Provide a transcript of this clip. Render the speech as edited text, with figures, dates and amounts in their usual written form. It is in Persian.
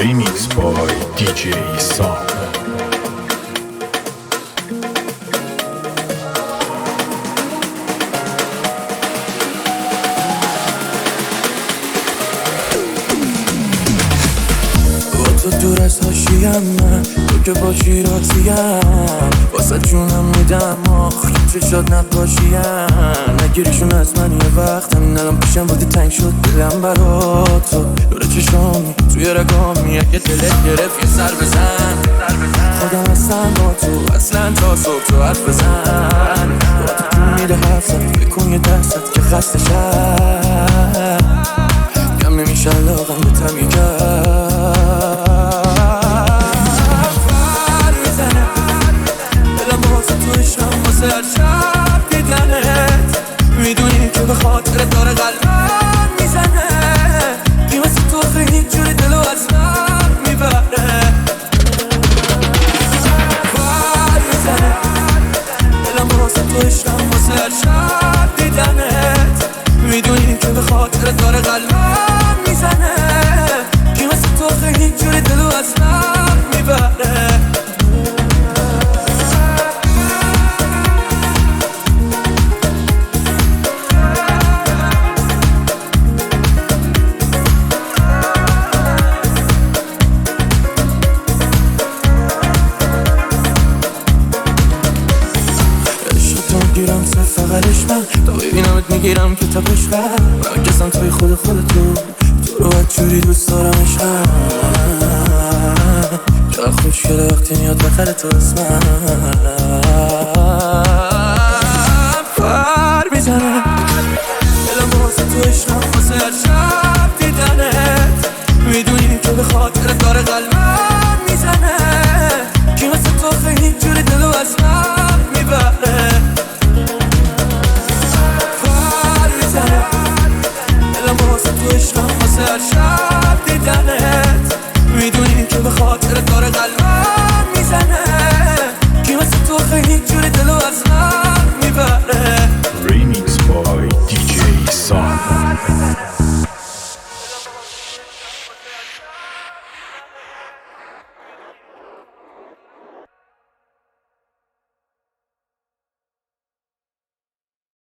Remix by DJ Sam. تو دور از حاشیم من، تو که باشی راضیم، واسه جونم میدم آخ چه شاد نباشیم. نگیریشون از من یه وقت، همین الان پیشم بودی تنگ شد دلم برا تو. دور چشامی توی رگامی، اگه دلت گرفت یه سر بزن. خودم هستم با تو اصلا تا صبح تو حرف بزن. با تو جون میده حرفت، بکن یه دستت که خسته شد. کم نمیشه علاقم به تمی کرد. واسه هر شب دیدنت، میدونی که به خاطر داره قلبم میزنه. این واسه تو خیلی جوری دلو از من میبره. بر میزنه دلم واسه تو عشقم، واسه هر شب دیدنت، میدونی که به خاطر داره قلبم میزنه. این واسه تو خیلی جوری دلو از من میبره. میگیرم صرف فقرش من، تا ببینمت میگیرم که تپش قلب. برکسم توی خود خودتو، تو رو بدجوری دوست دارم عشقم. چقدر خوشگله وقتی میاد بخر تو اسمم. پر میزنه دلم واسه تو عشقم، واسه هر